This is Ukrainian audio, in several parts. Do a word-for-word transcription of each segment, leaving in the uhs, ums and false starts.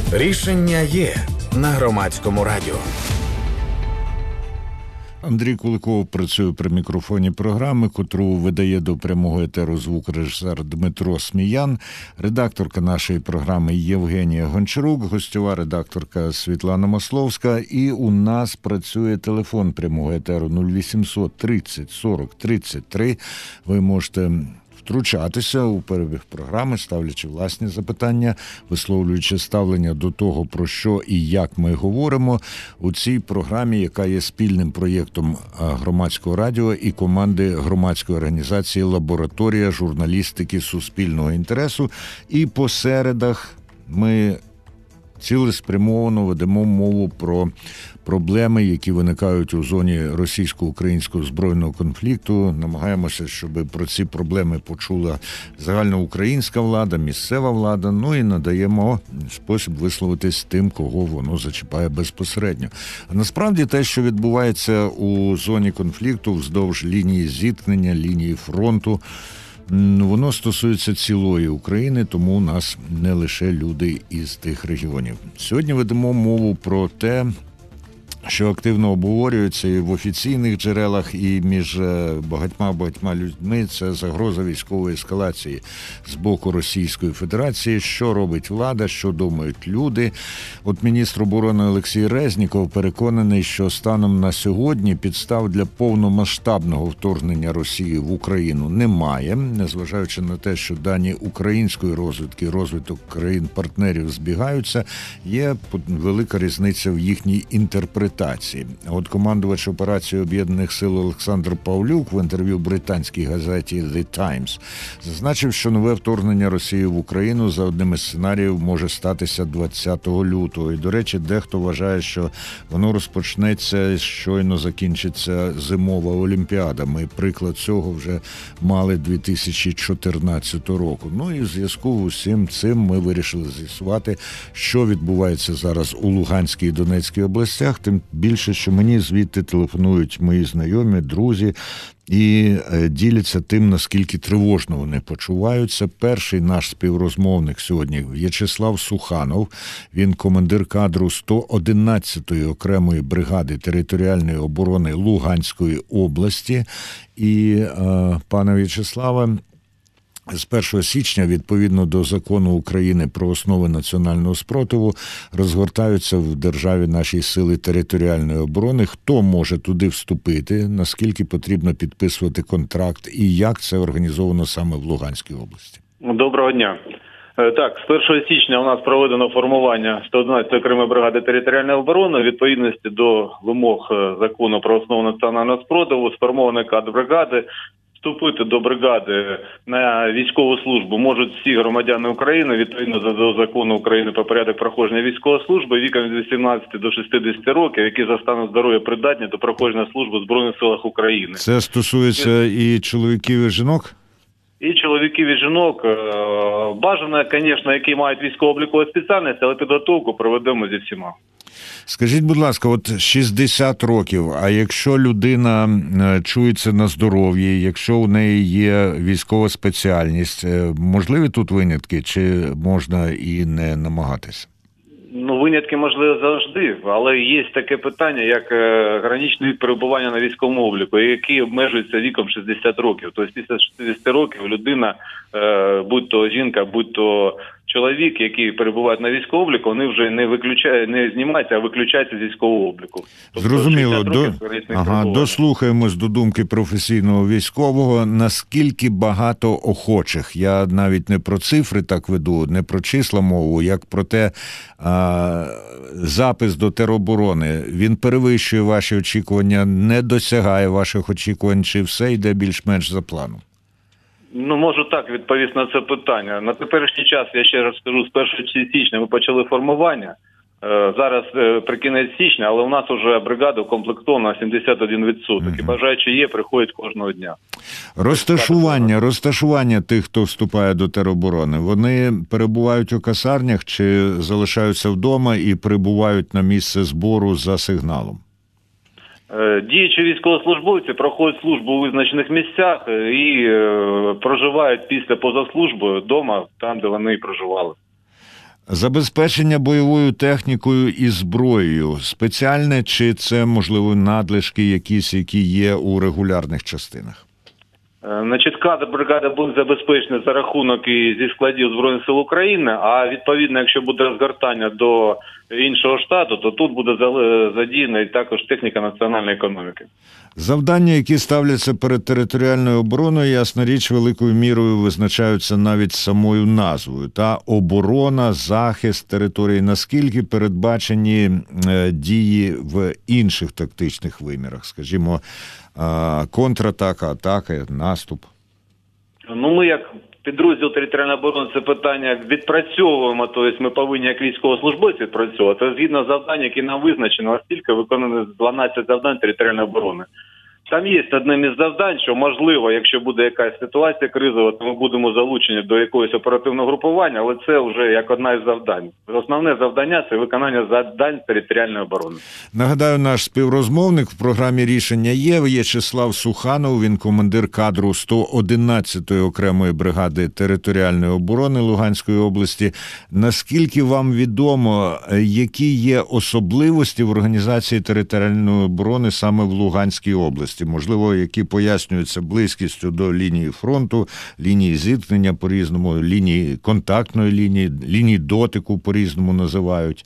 Рішення є на Громадському радіо. Андрій Куликов працює при мікрофоні програми, котру видає до прямого етеру звукорежисер Дмитро Сміян, редакторка нашої програми Євгенія Гончарук, гостьова редакторка Світлана Масловська. І у нас працює телефон прямого етеру нуль вісімсот тридцять сорок тридцять три. Ви можете втручатися у перебіг програми, ставлячи власні запитання, висловлюючи ставлення до того, про що і як ми говоримо у цій програмі, яка є спільним проєктом Громадського радіо і команди громадської організації «Лабораторія журналістики суспільного інтересу». І по середах ми цілеспрямовано ведемо мову про проблеми, які виникають у зоні російсько-українського збройного конфлікту. Намагаємося, щоб про ці проблеми почула загальноукраїнська влада, місцева влада, ну і надаємо спосіб висловитись тим, кого воно зачіпає безпосередньо. А насправді те, що відбувається у зоні конфлікту вздовж лінії зіткнення, лінії фронту, воно стосується цілої України, тому у нас не лише люди із тих регіонів. Сьогодні ведемо мову про те, що активно обговорюється і в офіційних джерелах, і між багатьма-багатьма людьми, це загроза військової ескалації з боку Російської Федерації. Що робить влада, що думають люди? От міністр оборони Олексій Резніков переконаний, що станом на сьогодні підстав для повномасштабного вторгнення Росії в Україну немає, незважаючи на те, що дані української розвідки, розвиток країн-партнерів збігаються, є велика різниця в їхній інтерпретації. От командувач операції Об'єднаних сил Олександр Павлюк в інтерв'ю британській газеті The Times зазначив, що нове вторгнення Росії в Україну за одним із сценаріїв може статися двадцятого лютого. І, до речі, дехто вважає, що воно розпочнеться, щойно закінчиться зимова Олімпіада. Ми приклад цього вже мали дві тисячі чотирнадцятого року. Ну і в зв'язку з усім цим ми вирішили з'ясувати, що відбувається зараз у Луганській і Донецькій областях, тим більше, що мені звідти телефонують мої знайомі, друзі, і діляться тим, наскільки тривожно вони почуваються. Перший наш співрозмовник сьогодні – В'ячеслав Суханов. Він командир кадру сто одинадцятої окремої бригади територіальної оборони Луганської області. І, е, пане В'ячеславе, з першого січня, відповідно до закону України про основи національного спротиву, розгортаються в державі наші сили територіальної оборони. Хто може туди вступити, наскільки потрібно підписувати контракт і як це організовано саме в Луганській області? Доброго дня. Так, з першого січня у нас проведено формування сто одинадцятої окремої бригади територіальної оборони. У відповідності до вимог закону про основу національного спротиву сформований кадр бригади. Вступити до бригади на військову службу можуть всі громадяни України, відповідно до закону України про порядок проходження військової служби, віком від вісімнадцяти до шістдесяти років, які за станом здоров'я придатні до проходження служби в Збройних силах України. Це стосується і чоловіків, і жінок? І чоловіків, і жінок. Бажано, звісно, які мають військово-облікову спеціальність, але підготовку проведемо зі всіма. Скажіть, будь ласка, от шістдесят років, а якщо людина чується на здоров'ї, якщо у неї є військова спеціальність, можливі тут винятки, чи можна і не намагатися? Ну, винятки можливо завжди, але є таке питання, як е, граничний вік перебування на військовому обліку, який обмежується віком шістдесят років. Тобто після шістдесят років людина, е, будь-то жінка, будь-то чоловік, які перебувають на військовому обліку, вони вже не виключають, не знімаються, а виключаються з військового обліку. Тобто, зрозуміло. До... Ага, дослухаємось до думки професійного військового. Наскільки багато охочих? Я навіть не про цифри так веду, не про числа мову, як про те, а, запис до тероборони. Він перевищує ваші очікування, не досягає ваших очікувань, чи все йде більш-менш за планом? Ну, можу так відповісти на це питання. На теперішній час, я ще раз скажу, з першого січня ми почали формування. Зараз при кінець січня, але у нас вже бригада укомплектована на сімдесят один відсоток. Uh-huh. І бажаючі є, приходять кожного дня. Розташування, розташування тих, хто вступає до тероборони, вони перебувають у касарнях чи залишаються вдома і прибувають на місце збору за сигналом? Діючі військовослужбовці проходять службу у визначених місцях і проживають після позаслужби вдома, там, де вони і проживали. Забезпечення бойовою технікою і зброєю спеціальне, чи це, можливо, надлишки якісь, які є у регулярних частинах? Значить, кадр бригади буде забезпечений за рахунок і зі складів Збройних сил України, а відповідно, якщо буде розгортання до іншого штату, то тут буде задіяна і також техніка національної економіки. Завдання, які ставляться перед територіальною обороною, ясна річ, великою мірою визначаються навіть самою назвою. Та оборона, захист території. Наскільки передбачені е, дії в інших тактичних вимірах? Скажімо, е, контратака, атака, наступ? Ну, ми як підрозділ територіальної оборони це питання відпрацьовуємо, тобто ми повинні як військовослужбовці відпрацьовувати. Згідно завдань, які нам визначено, оскільки виконано дванадцять завдань територіальної оборони. Там є одним із завдань, що можливо, якщо буде якась ситуація кризова, то ми будемо залучені до якогось оперативного групування, але це вже як одна із завдань. Основне завдання – це виконання завдань територіальної оборони. Нагадаю, наш співрозмовник в програмі «Рішення є» В'ячеслав Суханов, він командир кадру сто одинадцятої окремої бригади територіальної оборони Луганської області. Наскільки вам відомо, які є особливості в організації територіальної оборони саме в Луганській області? Можливо, які пояснюються близькістю до лінії фронту, лінії зіткнення по-різному, лінії контактної лінії, лінії дотику по-різному називають?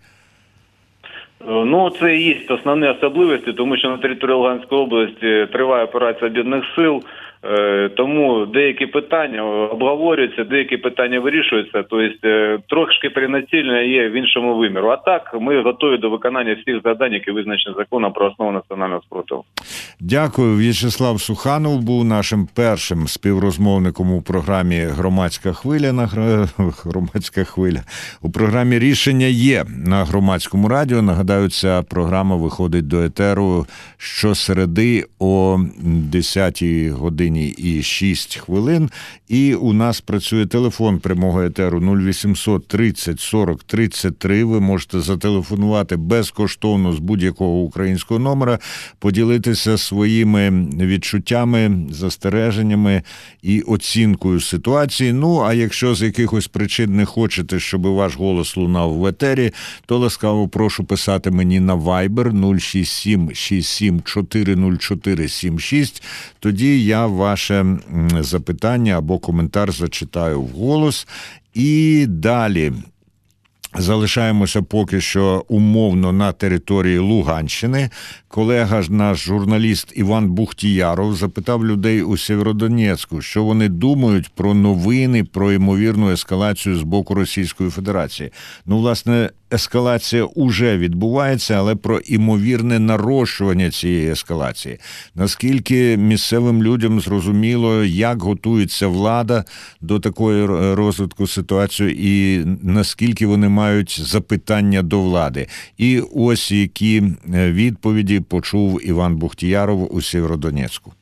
Ну, це і є основні особливості, тому що на території Луганської області триває операція Об'єднаних сил, тому деякі питання обговорюються, деякі питання вирішуються, тобто трошки перенацілення є в іншому виміру. А так, ми готові до виконання всіх завдань, які визначені законом про основу національного спротиву. Дякую. В'ячеслав Суханов був нашим першим співрозмовником у програмі «Громадська хвиля» на «Громадська хвиля». У програмі «Рішення є» на Громадському радіо. Нагадаю, ця програма виходить до етеру щосереди о десятій годині і шість хвилин. І у нас працює телефон прямого етеру нуль вісімсот тридцять сорок тридцять три. Ви можете зателефонувати безкоштовно з будь-якого українського номера, поділитися своїми відчуттями, застереженнями і оцінкою ситуації. Ну, а якщо з якихось причин не хочете, щоб ваш голос лунав в етері, то ласкаво прошу писати мені на Viber нуль шість сім шість сім чотири нуль чотири сім шість. Тоді я ваше запитання або коментар зачитаю вголос. І далі залишаємося поки що умовно на території Луганщини. Колега ж наш журналіст Іван Бухтіяров запитав людей у Сєвєродонецьку, що вони думають про новини, про ймовірну ескалацію з боку Російської Федерації. Ну, власне, ескалація уже відбувається, але про ймовірне нарощування цієї ескалації. Наскільки місцевим людям зрозуміло, як готується влада до такої розвитку ситуації і наскільки вони мають запитання до влади. І ось які відповіді почув Іван Бухтіяров у Сєвєродонецьку.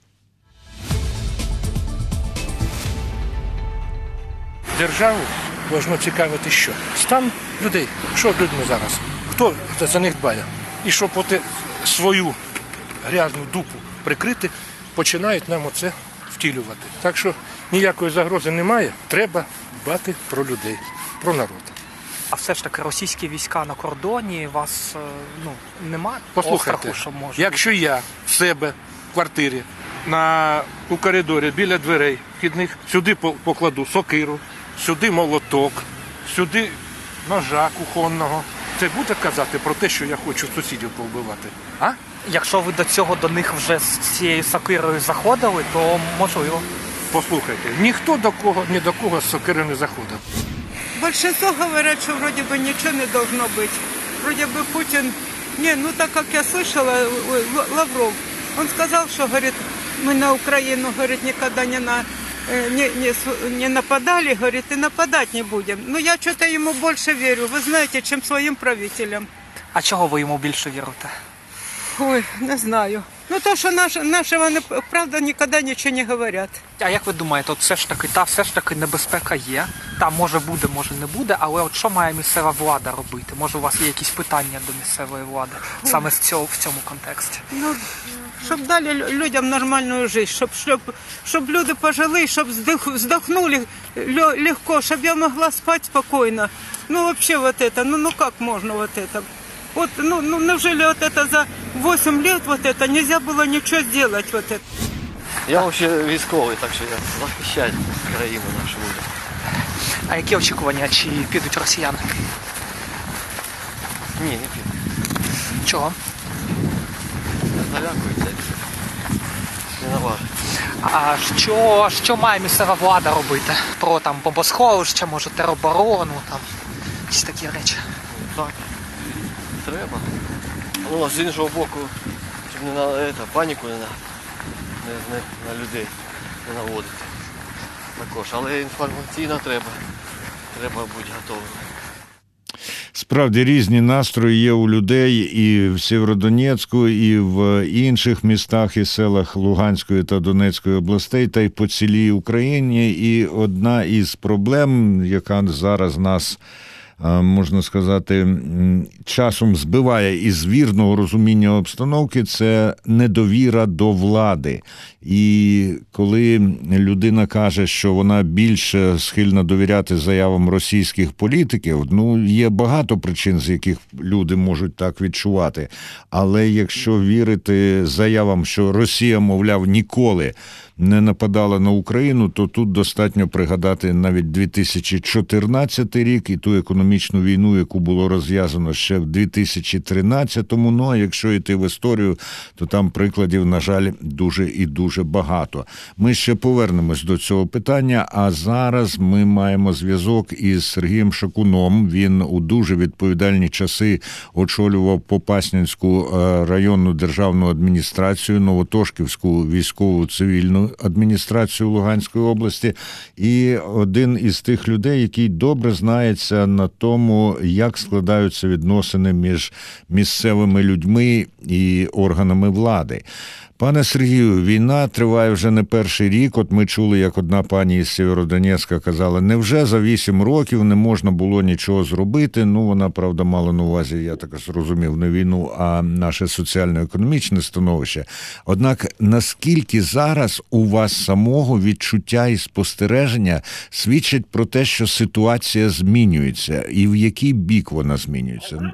Державу повинно цікавити що? Стан людей. Що з людьми зараз? Хто за них дбає? І щоб от свою грязну дупу прикрити, починають нам оце втілювати. Так що ніякої загрози немає, треба дбати про людей, про народ. А все ж таки російські війська на кордоні, вас ну, немає Послухайте, остраху, що може? Якщо я в себе в квартирі, на, у коридорі, біля дверей вхідних, сюди покладу сокиру, сюди молоток, сюди ножа кухонного, це буде казати про те, що я хочу сусідів повбивати? А? Якщо ви до цього до них вже з цією сокирою заходили, то можливо. Послухайте, ніхто до кого, ні до кого з сокири не заходив. Большинство говорят, что вроде бы ничего не должно быть. Вроде бы Путин... Не, ну так как я слышала, ой, Лавров, он сказал, что, говорит, мы на Украину, говорит, никогда не, на, не, не, не нападали, говорит, и нападать не будем. Но я что-то ему больше верю, вы знаете, чем своим правителям. А чого ви йому більше вірите? Ой, не знаю. Ну то, що наші, наші вони, правда, ніколи нічого не говорять. А як ви думаєте, от все ж таки, та все ж таки небезпека є, там може буде, може не буде, але от що має місцева влада робити? Може у вас є якісь питання до місцевої влади саме з цього, в цьому контексті? Ну, щоб дали людям нормальну життя, щоб, щоб, щоб люди пожили, щоб вздох, вздохнули легко, щоб я могла спати спокійно. Ну, взагалі, вот это, ну, ну как можно вот это? Вот, ну, ну, неужели вот это за восемь лет вот это нельзя было ничего сделать вот это? Я взагалі військовий, так що я захищаю країну нашу. А які очікування, чи підуть росіяни? Ні, не піду. Чого? Залякуються. Не наважу. А що, що має місцева влада робити? Про там бомбосховища, може тероборону, там якісь такі речі? Так, треба. Ну, а з іншого боку, щоб не на это, паніку не на, не, не, на людей не наводити. Також, але інформаційно треба. Треба бути готовим. Справді різні настрої є у людей і в Сєвєродонецьку, і в інших містах і селах Луганської та Донецької областей, та й по цілій Україні. І одна із проблем, яка зараз нас, можна сказати, часом збиває із вірного розуміння обстановки, це недовіра до влади. І коли людина каже, що вона більше схильна довіряти заявам російських політиків, ну, є багато причин, з яких люди можуть так відчувати. Але якщо вірити заявам, що Росія, мовляв, ніколи не нападала на Україну, то тут достатньо пригадати навіть дві тисячі чотирнадцятий рік і ту економічну війну, яку було розв'язано ще в дві тисячі тринадцятому. Ну, а якщо йти в історію, то там прикладів, на жаль, дуже і дуже багато. Ми ще повернемось до цього питання, а зараз ми маємо зв'язок із Сергієм Шакуном. Він у дуже відповідальні часи очолював Попаснянську районну державну адміністрацію, Новотошківську військову цивільну адміністрацію Луганської області, і один із тих людей, який добре знається на тому, як складаються відносини між місцевими людьми і органами влади. Пане Сергію, війна триває вже не перший рік. От ми чули, як одна пані із Сєвєродонецька казала, невже за вісім років не можна було нічого зробити? Ну, вона, правда, мала на увазі, я так зрозумів, не війну, а наше соціально-економічне становище. Однак, наскільки зараз у вас самого відчуття і спостереження свідчать про те, що ситуація змінюється? І в який бік вона змінюється?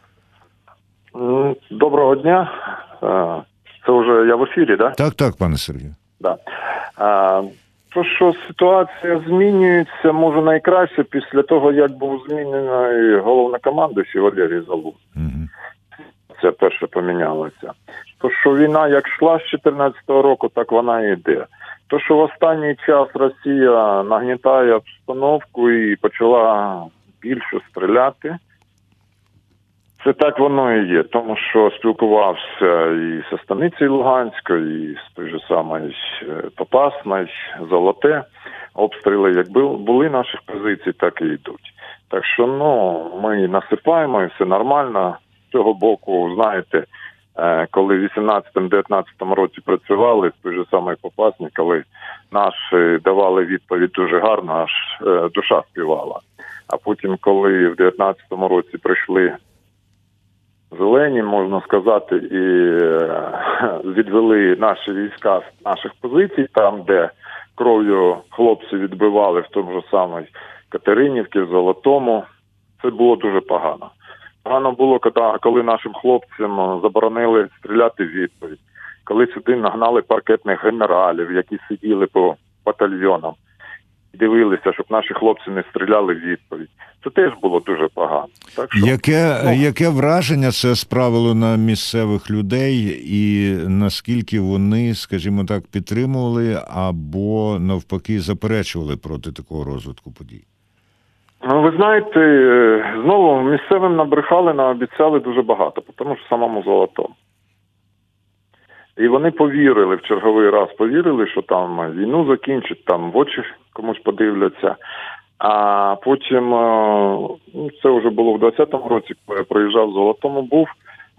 Доброго дня. Це вже я в ефірі, так? Так, так, пане Сергію. Да. А, то, що ситуація змінюється, може найкраще після того, як був змінений головнокомандуючий Валерій Залужний. Угу. Це перше помінялося. То, що війна як йшла з чотирнадцятого року, так вона і йде. То, що в останній час Росія нагнітає обстановку і почала більше стріляти, це так воно і є, тому що спілкувався і зі станицею Луганською, і з той же самої Попасної, Золоте. Обстріли, як були наших позицій, так і йдуть. Так що, ну, ми насипаємо, і все нормально. З цього боку, знаєте, коли в вісімнадцятому-дев'ятнадцятому році працювали, з той же самої Попасні, коли наші давали відповідь дуже гарно, аж душа співала. А потім, коли в дев'ятнадцятому році прийшли зелені, можна сказати, і відвели наші війська з наших позицій, там, де кров'ю хлопці відбивали, в тому ж самій Катеринівці, в Золотому, це було дуже погано. Погано було, коли нашим хлопцям заборонили стріляти в відповідь, коли сюди нагнали паркетних генералів, які сиділи по батальйонам, дивилися, щоб наші хлопці не стріляли в відповідь. Це теж було дуже погано. Так що, яке, ну, яке враження це справило на місцевих людей і наскільки вони, скажімо так, підтримували або навпаки заперечували проти такого розвитку подій? Ну, ви знаєте, знову місцевим набрехали, наобіцяли дуже багато, тому що самому Золотому. І вони повірили, в черговий раз повірили, що там війну закінчать, там в очі комусь подивляться. А потім, ну, це вже було в двадцятому році, коли я приїжджав в Золотому, був,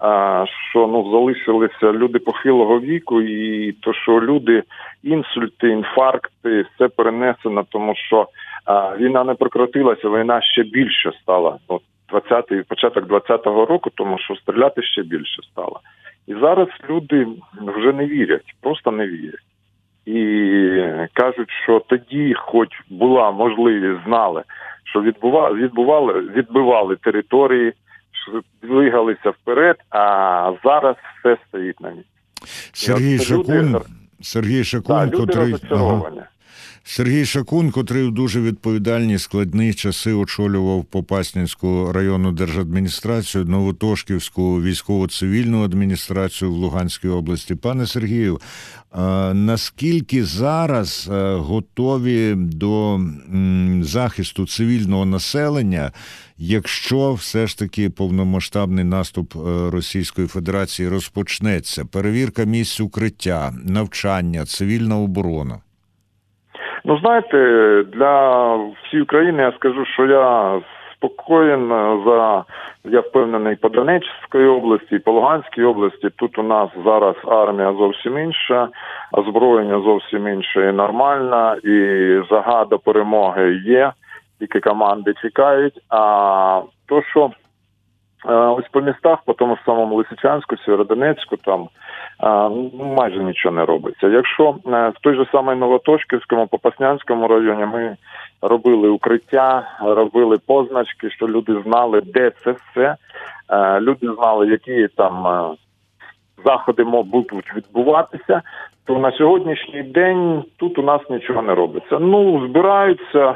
що ну залишилися люди похилого віку, і то, що люди інсульти, інфаркти, все перенесено, тому що а, війна не прекратилася, війна ще більше стала. От двадцятий, початок двадцятого року, тому що стріляти ще більше стало. І зараз люди вже не вірять, просто не вірять. І кажуть, що тоді, хоч була можливість, знали, що відбували, відбували, відбивали території, що двигалися вперед, а зараз все стоїть на місці. Сергій Шакун, люди... Сергій Шакун, да, люди котрий... розчаровані. Ага. Сергій Шакун, котрий в дуже відповідальні складні часи очолював Попаснянську районну держадміністрацію, Новотошківську військово-цивільну адміністрацію в Луганській області. Пане Сергію, наскільки зараз готові до захисту цивільного населення, якщо все ж таки повномасштабний наступ Російської Федерації розпочнеться? Перевірка місць укриття, навчання, цивільна оборона. Ну, знаєте, для всієї України я скажу, що я спокоєн за, я впевнений, по Донецькій області, по Луганській області. Тут у нас зараз армія зовсім інша, озброєння зовсім інше і нормально, і жага до перемоги є, тільки команди чекають. А то, що ось по містах, по тому ж самому Лисичанську, Сєвєродонецьку, там ну, майже нічого не робиться. Якщо в той же самий Новотошківському, Попаснянському районі ми робили укриття, робили позначки, що люди знали, де це все, люди знали, які там заходи будуть відбуватися, то на сьогоднішній день тут у нас нічого не робиться. Ну, збираються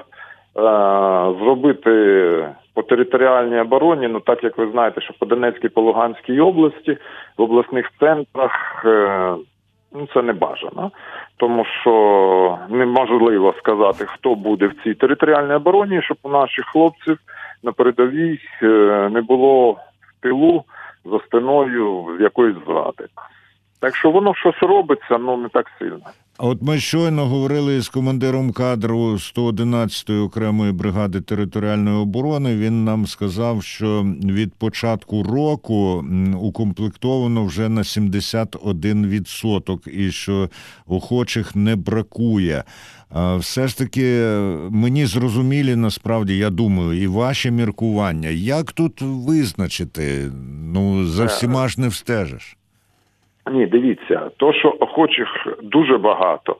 зробити по територіальній обороні, ну так як ви знаєте, що по Донецькій, по Луганській області, в обласних центрах, ну це не бажано, тому що неможливо сказати, хто буде в цій територіальній обороні, щоб у наших хлопців на передовій не було в тилу за спиною якоїсь зради. Так що воно щось робиться, ну не так сильно. А от ми щойно говорили з командиром кадру сто одинадцятої окремої бригади територіальної оборони. Він нам сказав, що від початку року укомплектовано вже на сімдесят один відсоток і що охочих не бракує. Все ж таки мені зрозумілі, насправді, я думаю, і ваші міркування. Як тут визначити? Ну, за всіма ж не встежиш. Ні, дивіться, то, що охочих дуже багато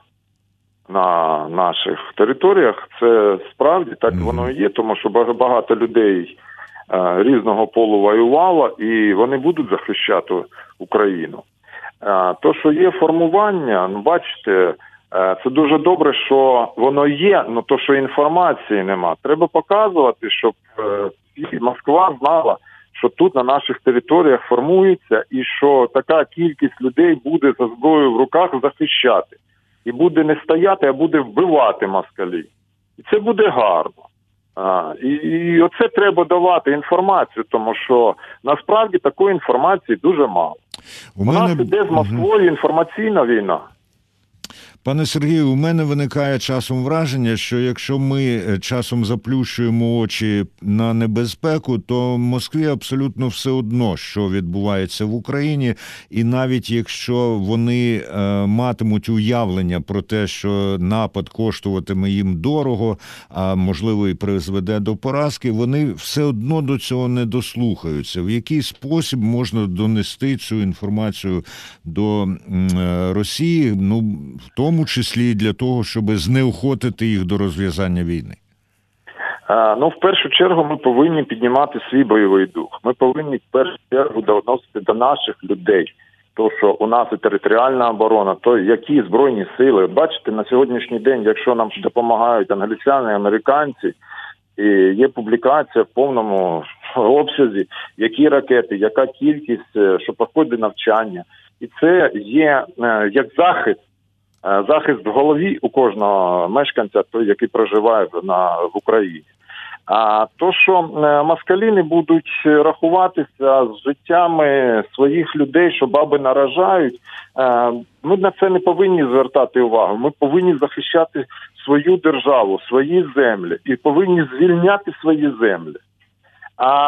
на наших територіях, це справді так mm-hmm. воно і є, тому що багато людей е, різного полу воювало, і вони будуть захищати Україну. Е, то, що є формування, ну, бачите, е, це дуже добре, що воно є, але то, що інформації нема. Треба показувати, щоб е, Москва знала, що тут на наших територіях формується і що така кількість людей буде за зброєю в руках захищати. І буде не стояти, а буде вбивати москалів. І це буде гарно. А, і, і оце треба давати інформацію, тому що насправді такої інформації дуже мало. У, У мене... нас іде з Москвою інформаційна війна. Пане Сергію, у мене виникає часом враження, що якщо ми часом заплющуємо очі на небезпеку, то Москві абсолютно все одно, що відбувається в Україні, і навіть якщо вони е, матимуть уявлення про те, що напад коштуватиме їм дорого, а можливо і призведе до поразки, вони все одно до цього не дослухаються. В який спосіб можна донести цю інформацію до е, Росії, ну, в тому В тому числі для того, щоб знеохотити їх до розв'язання війни? А, ну, в першу чергу ми повинні піднімати свій бойовий дух. Ми повинні в першу чергу доносити до наших людей. То, що у нас і територіальна оборона, то які збройні сили. Бачите, на сьогоднішній день, якщо нам допомагають англічани, американці, і є публікація в повному обсязі, які ракети, яка кількість, що проходить навчання. І це є е, як захист, захист в голові у кожного мешканця, той, який проживає на, в Україні. А то, що москалі не будуть рахуватися з життями своїх людей, що баби наражають, ми на це не повинні звертати увагу. Ми повинні захищати свою державу, свої землі і повинні звільняти свої землі. А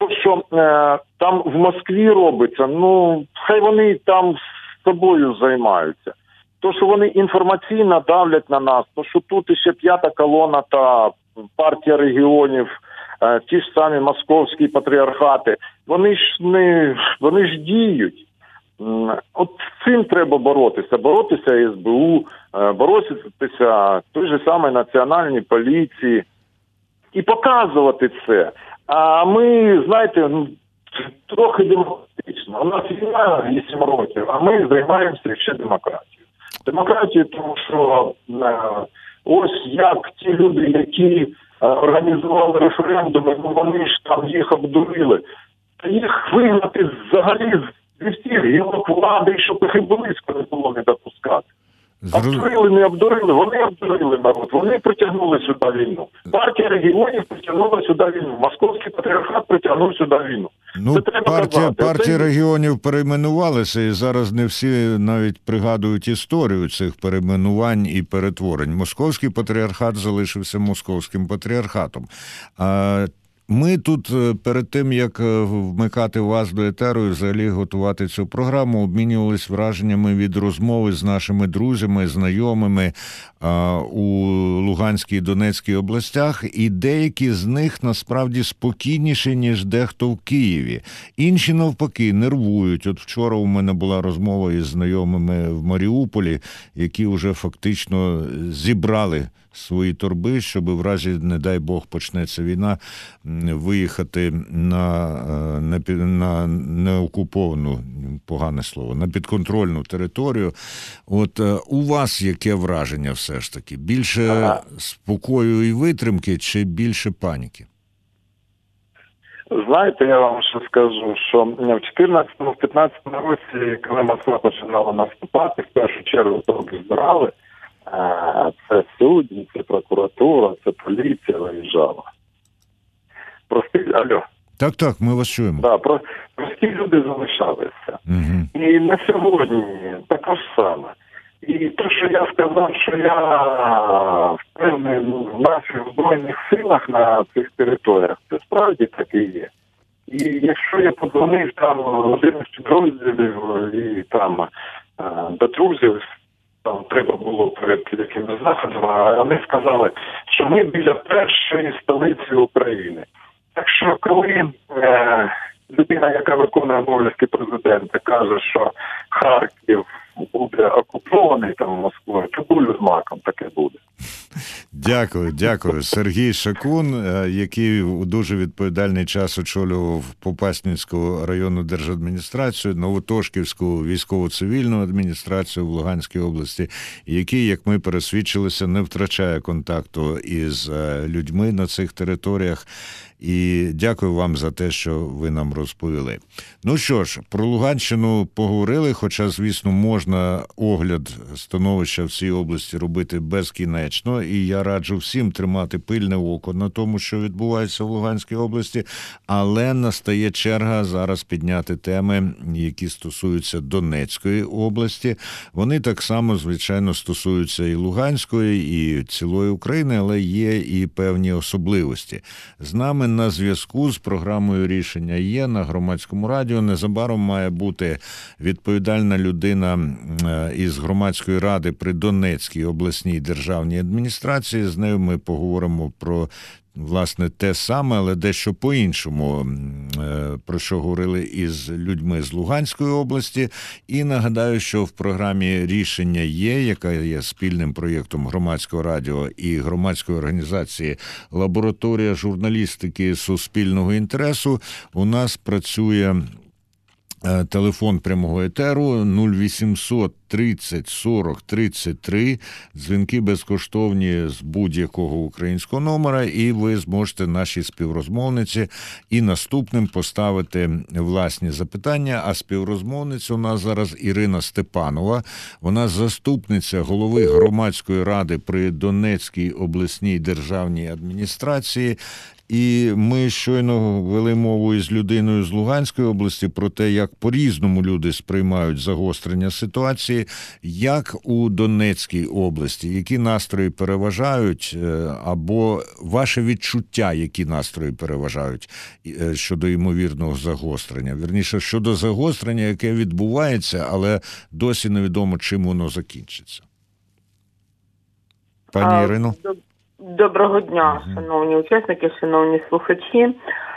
То, що е, там в Москві робиться, ну, хай вони там з собою займаються. То, що вони інформаційно давлять на нас, то, що тут іще п'ята колона та партія регіонів, е, ті ж самі московські патріархати, вони ж не, вони ж діють. От з цим треба боротися. Боротися ес бе у, боротися той же самої національній поліції і показувати це. А ми, знаєте, ну, трохи демократично. У нас війна вісім років, а ми займаємося ще демократією. Демократією, тому що е, ось як ті люди, які е, організували референдуми, ну вони ж там їх обдурили. Та їх вигнати взагалі зі всіх гілок влади, щоб їх і близько не було не допускати. Обдурили, не обдурили, вони обдурили народ, вони притягнули сюди війну. Партія регіонів притягнула сюди війну, московський патріархат притягнув сюди війну. Ну, партія, партія регіонів перейменувалися, і зараз не всі навіть пригадують історію цих перейменувань і перетворень. Московський патріархат залишився московським патріархатом. А ми тут перед тим, як вмикати вас до етеру і взагалі готувати цю програму, обмінювались враженнями від розмови з нашими друзями, знайомими а, у Луганській і Донецькій областях, і деякі з них насправді спокійніші, ніж дехто в Києві. Інші, навпаки, нервують. От вчора у мене була розмова із знайомими в Маріуполі, які вже фактично зібрали свої торби, щоб в разі, не дай Бог, почнеться війна, виїхати на, на, на неокуповану, погане слово, на підконтрольну територію. От у вас яке враження все ж таки? Більше ага. спокою і витримки чи більше паніки? Знаєте, я вам ще скажу, що в чотирнадцятому-п'ятнадцятому році, коли Москва починала наступати, в першу чергу торги збирали, це судді, це прокуратура, це поліція виїжджала. Прості, алло. Так, так, ми вас чуємо. Да, про, прості люди залишалися. Угу. І на сьогодні також саме. І те, що я сказав, що я впевнений в наших Збройних силах на цих територіях, це справді так і є. І якщо я подзвонив там один з підрозділів і там до друзів, там треба було перед якимось заходом, а вони сказали, що ми біля першої столиці України. Так що, коли е, людина, яка виконує обов'язки президента, каже, що Харків буде окупований там Москвою, то кулю з маком таке буде. Дякую, дякую. Сергій Шакун, який у дуже відповідальний час очолював Попасненську районну держадміністрацію, Новотошківську військово-цивільну адміністрацію в Луганській області, який, як ми пересвідчилися, не втрачає контакту із людьми на цих територіях. І дякую вам за те, що ви нам розповіли. Ну що ж, про Луганщину поговорили, хоча, звісно, можна огляд становища в цій області робити безкінечно, і я раджу всім тримати пильне око на тому, що відбувається в Луганській області, але настає черга зараз підняти теми, які стосуються Донецької області. Вони так само, звичайно, стосуються і Луганської, і цілої України, але є і певні особливості. З нами на зв'язку з програмою «Рішення є» на Громадському радіо. Незабаром має бути відповідальна людина із Громадської ради при Донецькій обласній державній адміністрації. З нею ми поговоримо про, власне, те саме, але дещо по-іншому, про що говорили із людьми з Луганської області. І нагадаю, що в програмі «Рішення є», яка є спільним проєктом Громадського радіо і громадської організації «Лабораторія журналістики суспільного інтересу», у нас працює телефон прямого етеру нуль вісімсот тридцять сорок тридцять три, дзвінки безкоштовні з будь-якого українського номера, і ви зможете нашій співрозмовниці і наступним поставити власні запитання. А співрозмовниця у нас зараз Ірина Степанова, вона заступниця голови Громадської ради при Донецькій обласній державній адміністрації. І ми щойно вели мову із людиною з Луганської області про те, як по-різному люди сприймають загострення ситуації. Як у Донецькій області? Які настрої переважають? Або ваше відчуття, які настрої переважають щодо ймовірного загострення? Вірніше, щодо загострення, яке відбувається, але досі невідомо, чим воно закінчиться. Пані Ірино? Доброго дня, шановні учасники, шановні слухачі.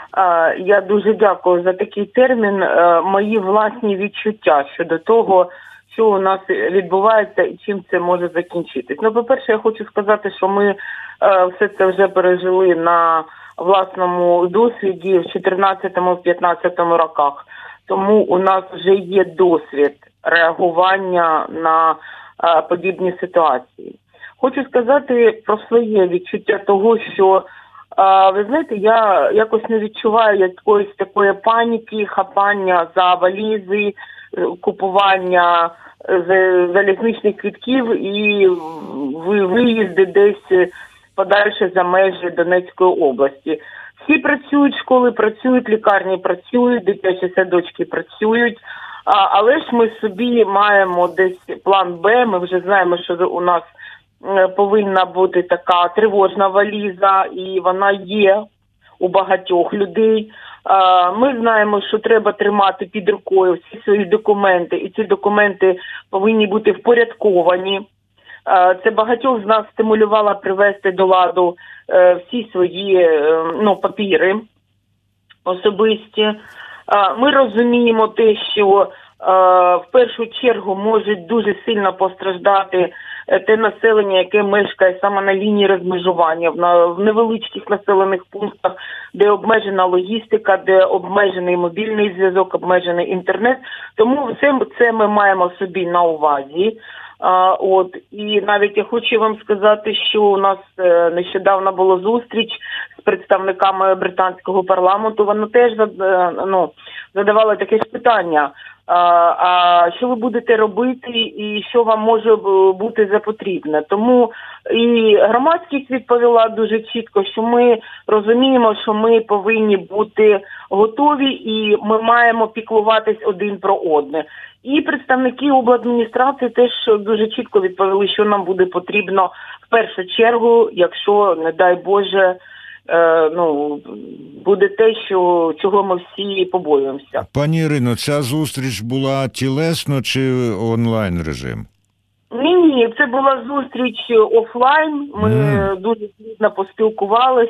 Я дуже дякую за такий термін. Мої власні відчуття щодо того, що у нас відбувається і чим це може закінчитись. Ну, по-перше, я хочу сказати, що ми все це вже пережили на власному досвіді в чотирнадцятому-п'ятнадцятому роках. Тому у нас вже є досвід реагування на подібні ситуації. Хочу сказати про своє відчуття того, що, ви знаєте, я якось не відчуваю якоїсь такої паніки, хапання за валізи, купування залізничних квитків і виїзди десь подальше за межі Донецької області. Всі працюють, школи працюють, лікарні працюють, дитячі садочки працюють, але ж ми собі маємо десь план Б, ми вже знаємо, що у нас повинна бути така тривожна валіза, і вона є у багатьох людей. Ми знаємо, що треба тримати під рукою всі свої документи, і ці документи повинні бути впорядковані. Це багатьох з нас стимулювало привести до ладу всі свої ну, папіри особисті. Ми розуміємо те, що в першу чергу може дуже сильно постраждати те населення, яке мешкає саме на лінії розмежування, в невеличких населених пунктах, де обмежена логістика, де обмежений мобільний зв'язок, обмежений інтернет. Тому все це ми маємо собі на увазі. А, от, і навіть я хочу вам сказати, що у нас е, нещодавно була зустріч з представниками британського парламенту. Вони теж е, ну, задавали таке ж питання, а, а що ви будете робити і що вам може бути за потрібне. Тому і громадськість відповіла дуже чітко, що ми розуміємо, що ми повинні бути готові і ми маємо піклуватись один про одне. І представники обладміністрації теж дуже чітко відповіли, що нам буде потрібно в першу чергу, якщо, не дай Боже, е, ну, буде те, що, чого ми всі побоюємося. Пані Ірино, ця зустріч була тілесно чи онлайн режим? Ні, ні, це була зустріч офлайн, ми mm. дуже плідно поспілкувались.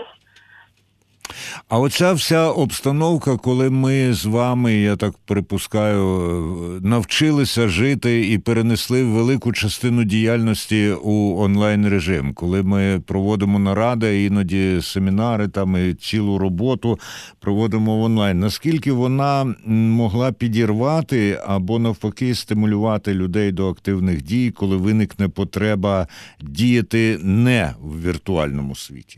А оця вся обстановка, коли ми з вами, я так припускаю, навчилися жити і перенесли велику частину діяльності у онлайн-режим, коли ми проводимо наради, іноді семінари, там і цілу роботу проводимо в онлайн. Наскільки вона могла підірвати або навпаки стимулювати людей до активних дій, коли виникне потреба діяти не в віртуальному світі?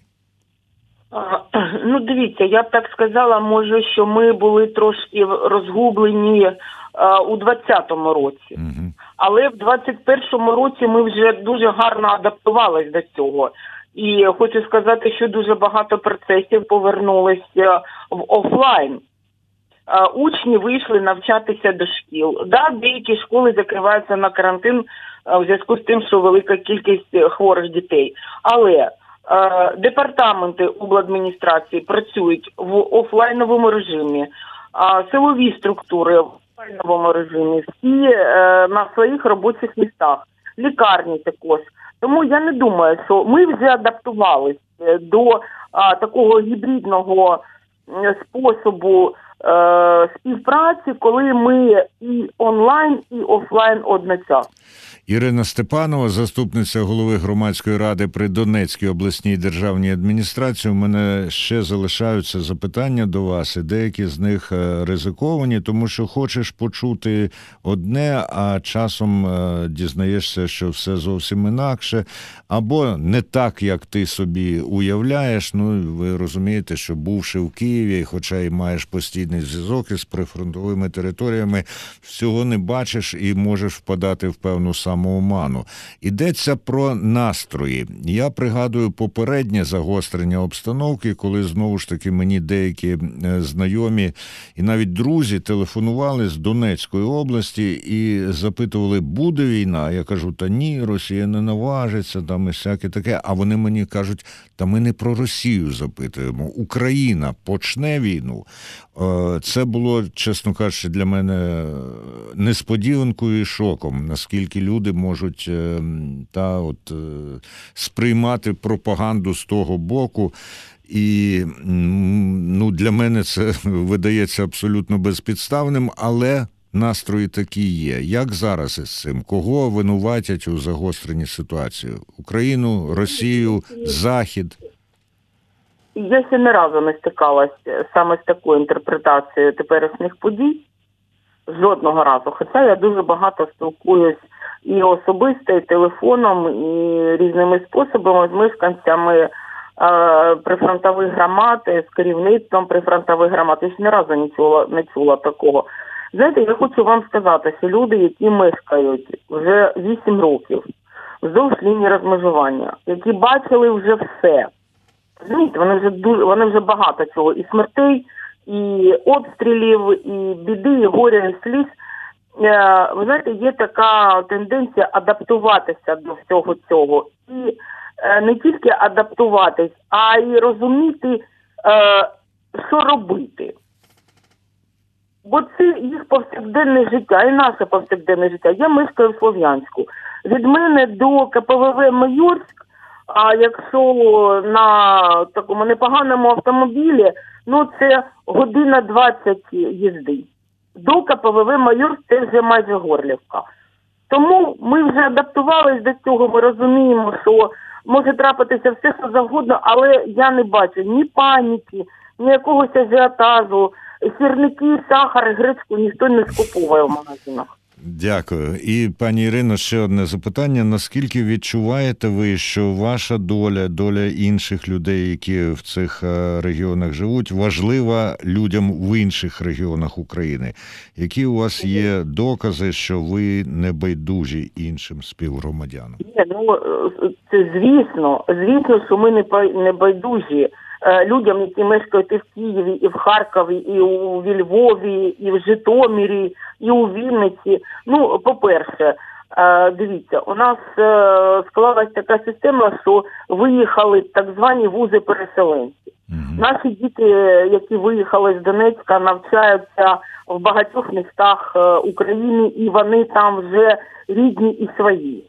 Ну, дивіться, я б так сказала, може, що ми були трошки розгублені а, у двадцятому році. Uh-huh. Але в двадцять першому році ми вже дуже гарно адаптувалися до цього. І хочу сказати, що дуже багато процесів повернулися в офлайн. А, учні вийшли навчатися до шкіл. Да, деякі школи закриваються на карантин а, в зв'язку з тим, що велика кількість хворих дітей. Але департаменти обладміністрації працюють в офлайновому режимі, силові структури в офлайновому режимі, всі на своїх робочих містах, лікарні також. Тому я не думаю, що ми вже адаптувалися до такого гібридного способу співпраці, коли ми і онлайн, і офлайн одночасно. Ірина Степанова, заступниця голови громадської ради при Донецькій обласній державній адміністрації. У мене ще залишаються запитання до вас, і деякі з них ризиковані, тому що хочеш почути одне, а часом дізнаєшся, що все зовсім інакше, або не так, як ти собі уявляєш. Ну, ви розумієте, що бувши в Києві, хоча й маєш постійно постійний зв'язок із прифронтовими територіями, всього не бачиш і можеш впадати в певну самооману. Йдеться про настрої. Я пригадую попереднє загострення обстановки, коли знову ж таки мені деякі знайомі і навіть друзі телефонували з Донецької області і запитували, буде війна? Я кажу, та ні, Росія не наважиться, там і всяке таке. А вони мені кажуть, та ми не про Росію запитуємо. Україна почне війну. Це було, чесно кажучи, для мене несподіванкою і шоком, наскільки люди можуть та, от, сприймати пропаганду з того боку. І ну, для мене це видається абсолютно безпідставним, але настрої такі є. Як зараз із цим? Кого винуватять у загостренні ситуації? Україну, Росію, Захід? Я ще не разу не стикалась саме з такою інтерпретацією теперішніх подій. Жодного разу. Хоча я дуже багато спілкуюсь і особисто, і телефоном, і різними способами з мешканцями е, прифронтових громад, з керівництвом прифронтових громад. Я ще не разу не чула, не чула такого. Знаєте, я хочу вам сказати, що люди, які мешкають вже вісім років вздовж лінії розмежування, які бачили вже все, знаєте, вони вже дуже, вони вже багато чого, і смертей, і обстрілів, і біди, і горя, і сліз. Ви знаєте, є така тенденція адаптуватися до всього цього. І не тільки адаптуватись, а й розуміти, що робити. Бо це їх повсякденне життя, і наше повсякденне життя. Я мешкаю в Слов'янську. Від мене до ка пе ве ве Майорськ, а якщо на такому непоганому автомобілі, ну це година двадцять їзди. До ка пе ве ве Майорськ це вже майже Горлівка. Тому ми вже адаптувалися до цього, ми розуміємо, що може трапитися все, що завгодно, але я не бачу ні паніки, ні якогось ажіотажу. Сірники, сахар, гречку ніхто не скуповує в магазинах. Дякую. І, пані Ірино, ще одне запитання. Наскільки відчуваєте ви, що ваша доля, доля інших людей, які в цих регіонах живуть, важлива людям в інших регіонах України? Які у вас є докази, що ви не байдужі іншим співгромадянам? Ні, ну, це звісно. Звісно, що ми не байдужі людям, які мешкають і в Києві, і в Харкові, і у Львові, і в Житомирі, і у Вінниці. Ну, по-перше, дивіться, у нас склалась така система, що виїхали так звані вузи-переселенці. Mm-hmm. Наші діти, які виїхали з Донецька, навчаються в багатьох містах України, і вони там вже рідні і свої.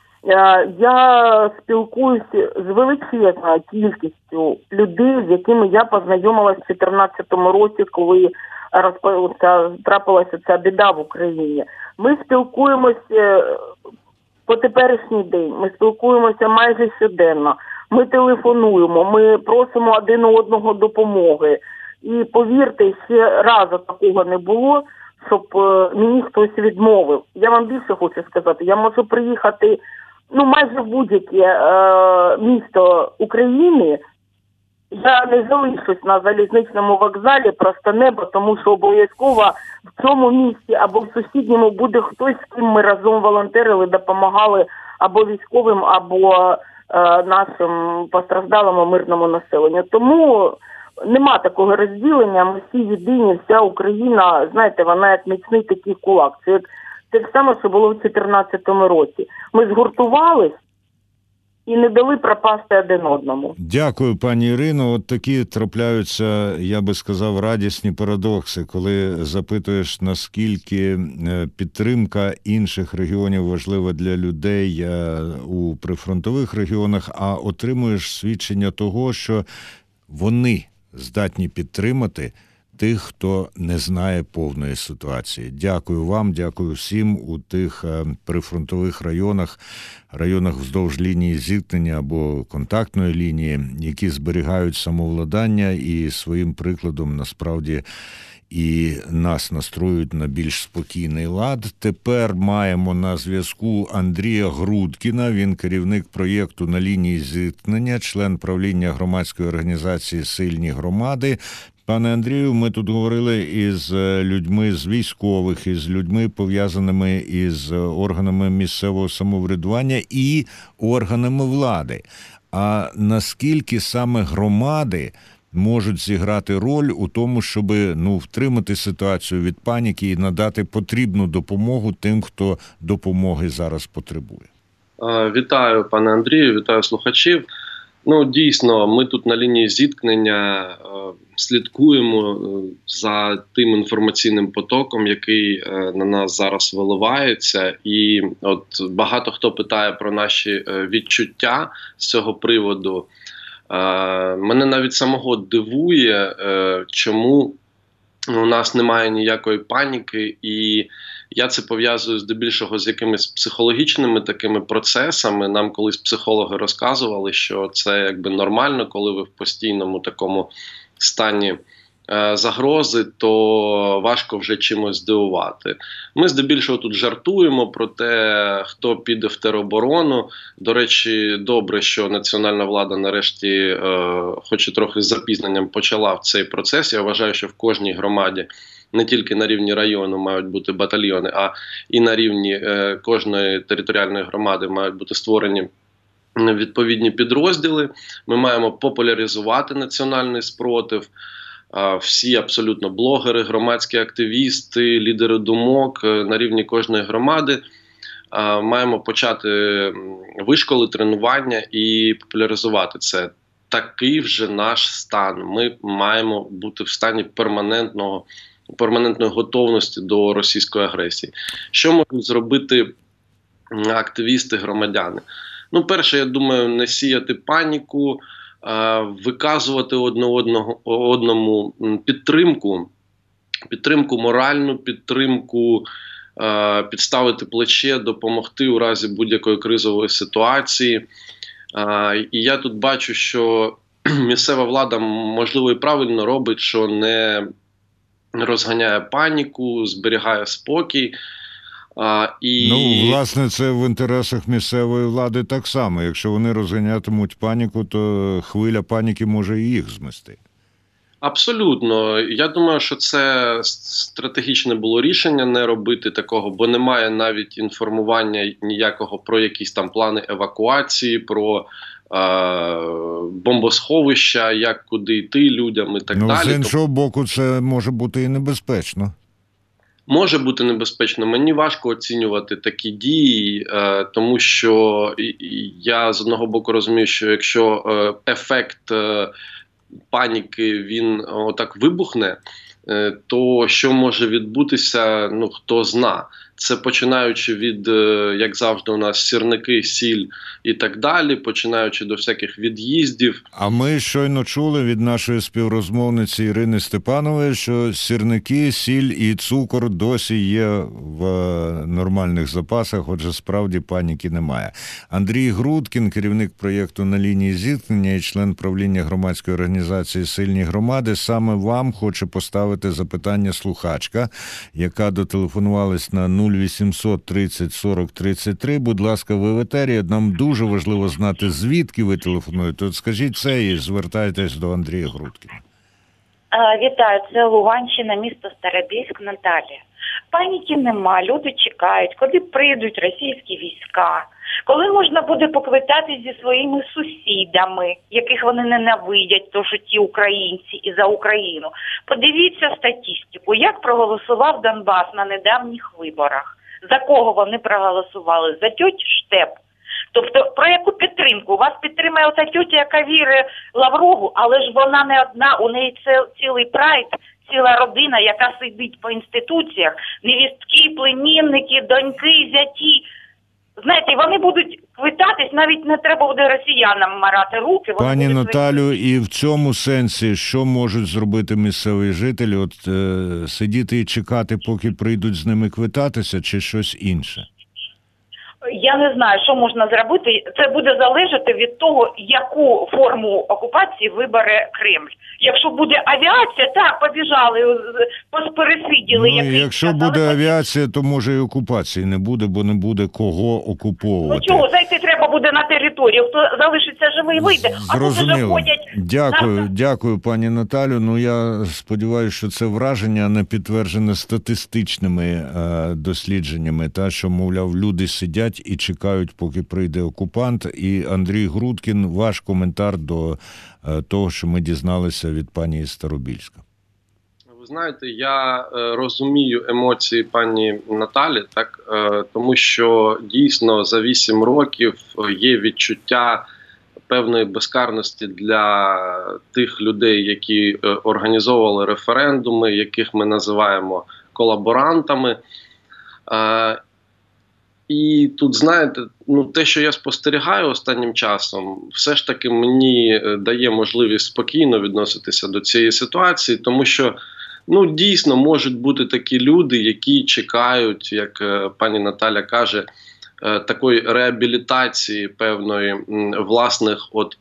Я спілкуюся з величезною кількістю людей, з якими я познайомилася в дві тисячі чотирнадцятому році, коли розпочалася, трапилася ця біда в Україні. Ми спілкуємося по теперішній день, ми спілкуємося майже щоденно, ми телефонуємо, ми просимо один у одного допомоги. І повірте, ще разу такого не було, щоб мені хтось відмовив. Я вам більше хочу сказати, я можу приїхати ну, майже в будь-яке е, місто України. Я не залишусь на залізничному вокзалі просто небо, тому що обов'язково в цьому місті або в сусідньому буде хтось, з ким ми разом волонтерили, допомагали або військовим, або е, нашим постраждалому мирному населенню. Тому нема такого розділення, ми всі єдині, вся Україна, знаєте, вона як міцний такий кулак. Це як Це те саме, що було в дві тисячі чотирнадцятому році. Ми згуртувались і не дали пропасти один одному. Дякую, пані Ірино. От такі трапляються, я би сказав, радісні парадокси, коли запитуєш, наскільки підтримка інших регіонів важлива для людей у прифронтових регіонах, а отримуєш свідчення того, що вони здатні підтримати тих, хто не знає повної ситуації. Дякую вам, дякую всім у тих прифронтових районах, районах вздовж лінії зіткнення або контактної лінії, які зберігають самовладання і своїм прикладом насправді і нас настроюють на більш спокійний лад. Тепер маємо на зв'язку Андрія Грудкіна. Він керівник проєкту «На лінії зіткнення», член правління громадської організації «Сильні громади». Пане Андрію, ми тут говорили із людьми з військових, із людьми, пов'язаними із органами місцевого самоврядування і органами влади. А наскільки саме громади можуть зіграти роль у тому, щоб ну, втримати ситуацію від паніки і надати потрібну допомогу тим, хто допомоги зараз потребує? Вітаю, пане Андрію, вітаю слухачів. Ну, дійсно, ми тут на лінії зіткнення е, слідкуємо за тим інформаційним потоком, який е, на нас зараз виливається. І от багато хто питає про наші е, відчуття з цього приводу. Е, мене навіть самого дивує, е, чому у нас немає ніякої паніки, і я це пов'язую здебільшого з якимись психологічними такими процесами. Нам колись психологи розказували, що це якби нормально, коли ви в постійному такому стані е, загрози, то важко вже чимось здивувати. Ми здебільшого тут жартуємо про те, хто піде в тероборону. До речі, добре, що національна влада нарешті, е, хоч і трохи з запізненням, почала в цей процес. Я вважаю, що в кожній громаді не тільки на рівні району мають бути батальйони, а і на рівні е, кожної територіальної громади мають бути створені відповідні підрозділи. Ми маємо популяризувати національний спротив. Е, всі абсолютно блогери, громадські активісти, лідери думок е, на рівні кожної громади е, маємо почати вишколи, тренування і популяризувати це. Такий вже наш стан. Ми маємо бути в стані перманентного перманентної готовності до російської агресії. Що можуть зробити активісти, громадяни? Ну, перше, я думаю, не сіяти паніку, виказувати одне одного, одному підтримку, підтримку моральну, підтримку, підставити плече, допомогти у разі будь-якої кризової ситуації. І я тут бачу, що місцева влада, можливо, і правильно робить, що не розганяє паніку, зберігає спокій. А, і... Ну, власне, це в інтересах місцевої влади так само. Якщо вони розганятимуть паніку, то хвиля паніки може і їх змести. Абсолютно. Я думаю, що це стратегічне було рішення не робити такого, бо немає навіть інформування ніякого про якісь там плани евакуації, про бомбосховища, як куди йти людям і так ну, далі. З іншого боку, це може бути і небезпечно. Може бути небезпечно. Мені важко оцінювати такі дії, е, тому що я з одного боку розумію, що якщо е, ефект е, паніки, він отак вибухне, е, то що може відбутися, ну, хто зна. Це починаючи від, як завжди у нас, сірники, сіль і так далі, починаючи до всяких від'їздів. А ми щойно чули від нашої співрозмовниці Ірини Степанової, що сірники, сіль і цукор досі є в нормальних запасах, отже, справді паніки немає. Андрій Грудкін, керівник проєкту «На лінії зіткнення» і член правління громадської організації «Сильні громади», саме вам хоче поставити запитання слухачка, яка дотелефонувалась на нуль вісімсот тридцять сорок тридцять три. Будь ласка, ви в етері. Нам дуже важливо знати, звідки ви телефонуєте. От скажіть це і звертайтесь до Андрія Грудкіна. Вітаю, це Луганщина, місто Старобільськ, Наталія. Паніки нема, люди чекають, коли прийдуть російські війська, коли можна буде поквитатись зі своїми сусідами, яких вони ненавидять, то що ті українці і за Україну. Подивіться статистику, як проголосував Донбас на недавніх виборах. За кого вони проголосували? За тьотю Штеп. Тобто, про яку підтримку? Вас підтримує оця тьотя, яка вірить Лаврову, але ж вона не одна, у неї це цілий прайд, ціла родина, яка сидить по інституціях, невістки, племінники, доньки, зяті. Знаєте, вони будуть квитатись, навіть не треба буде росіянам марати руки. Пані Наталю, і в цьому сенсі, що можуть зробити місцеві жителі? От е, сидіти і чекати, поки прийдуть з ними квитатися, чи щось інше? Я не знаю, що можна зробити. Це буде залежати від того, яку форму окупації вибере Кремль. Якщо буде авіація, так, побіжали, пересиділи. Ну, якщо сказали, буде авіація, то може і окупації не буде, бо не буде кого окуповувати. Ну чого, зайти треба буде на території, хто залишиться живий, вийде, а тут вже Зрозуміло. ходять... Дякую, на- дякую, пані Наталю. Ну, я сподіваюся, що це враження не підтверджене статистичними е, дослідженнями, та, що, мовляв, люди сидять і чекають, поки прийде окупант. І, Андрій Грудкін, ваш коментар до е, того, що ми дізналися від пані із Старобільська. Ви знаєте, я е, розумію емоції пані Наталі, так, е, тому що дійсно за вісім років є відчуття певної безкарності для тих людей, які е, організовували референдуми, яких ми називаємо колаборантами. Е, І тут, знаєте, ну, те, що я спостерігаю останнім часом, все ж таки мені дає можливість спокійно відноситися до цієї ситуації, тому що, ну, дійсно можуть бути такі люди, які чекають, як е, пані Наталя каже, е, такої реабілітації певної м, власних от